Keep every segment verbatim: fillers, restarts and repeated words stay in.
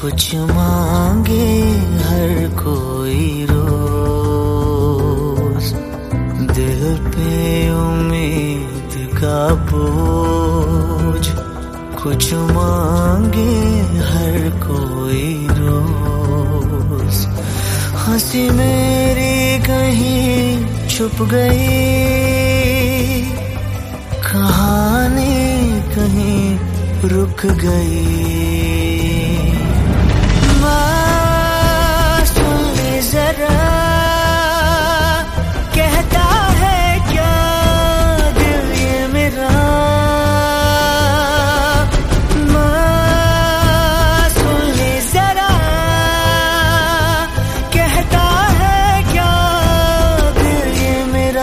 कुछ मांगे हर कोई रोज, दिल पे उम्मीद का बोझ। कुछ मांगे हर कोई रोज, हंसी मेरी कहीं छुप गई, कहानी कहीं रुक गई। माँ सुन ले जरा, कहता है क्या दिल ये मेरा। माँ सुन ले जरा, कहता है क्या दिल ये मेरा।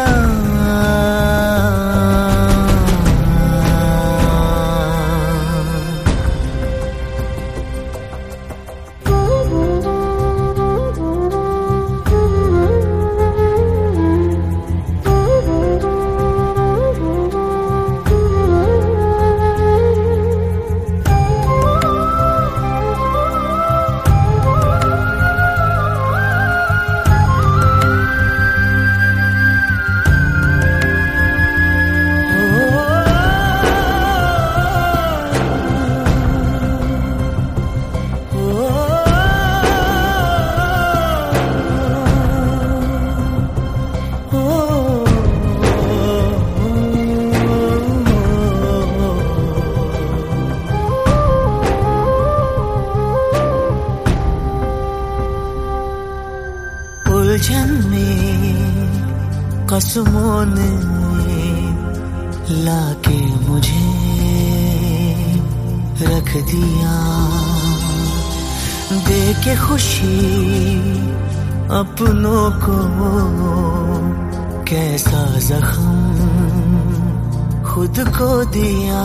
उलझन में कसमों ने लाके मुझे रख दिया, दे के खुशी अपनों को कैसा जख्म खुद को दिया।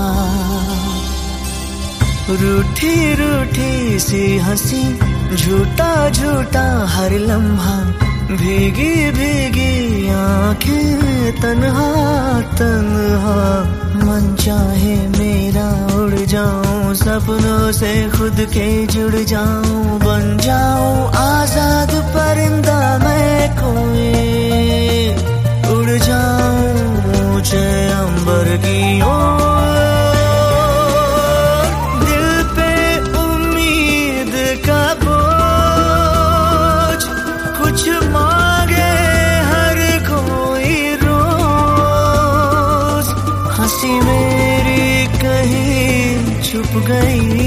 रूठी रूठी सी हंसी, झूठा झूठा हर लम्हा, भीगी भीगी आंखें, तन्हा तन्हा मन चाहे मेरा उड़ जाऊं, सपनों से खुद के जुड़ जाऊं, बन जाऊं आजाद परिंदा मैं कोई, उड़ जाऊं ऊंचे अंबर की ओर। दिल पे उम्मीद का बोझ, कुछ मांगे हर कोई रोज, हंसी मेरी कहीं छुप गई,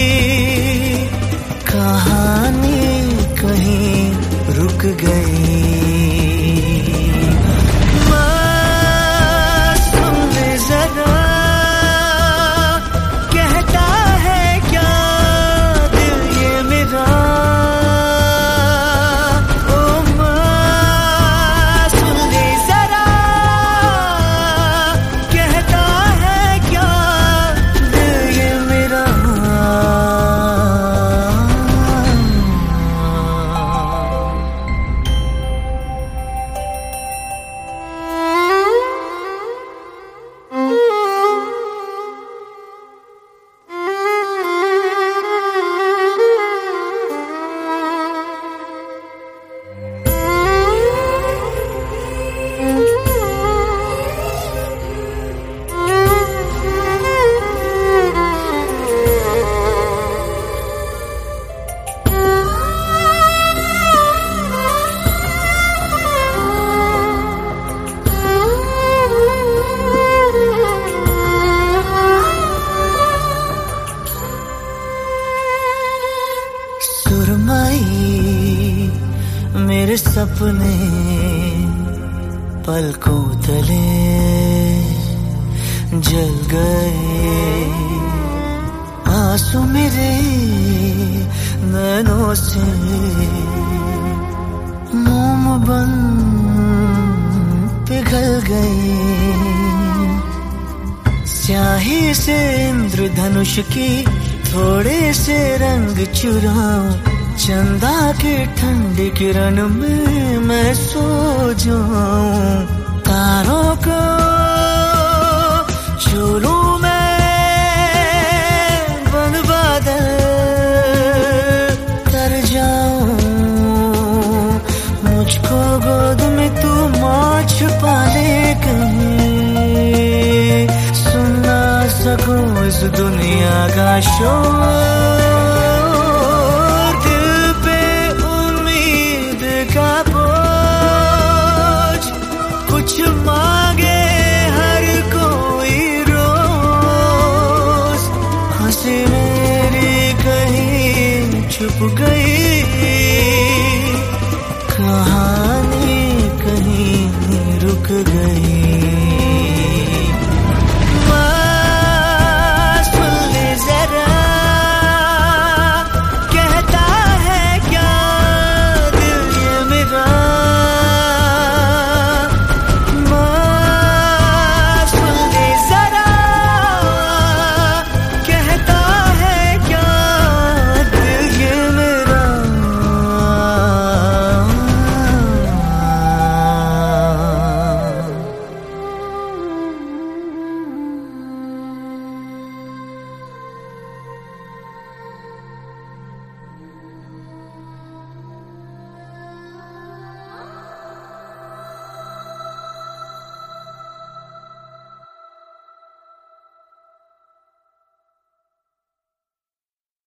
कहानी कहीं रुक गई। माँ सुन ले जरा, कहता है क्या दिल ये मेरा। मेरे सपने पलकों तले जल गए, आंसू मेरे नैनों से मोम बन पिघल गए। स्याही से इंद्रधनुष की थोड़े से रंग चुराऊं, चंदा की ठंडी किरण में मैं सो जाऊं। तारों को छू लूं मैं बन बादल, का शोर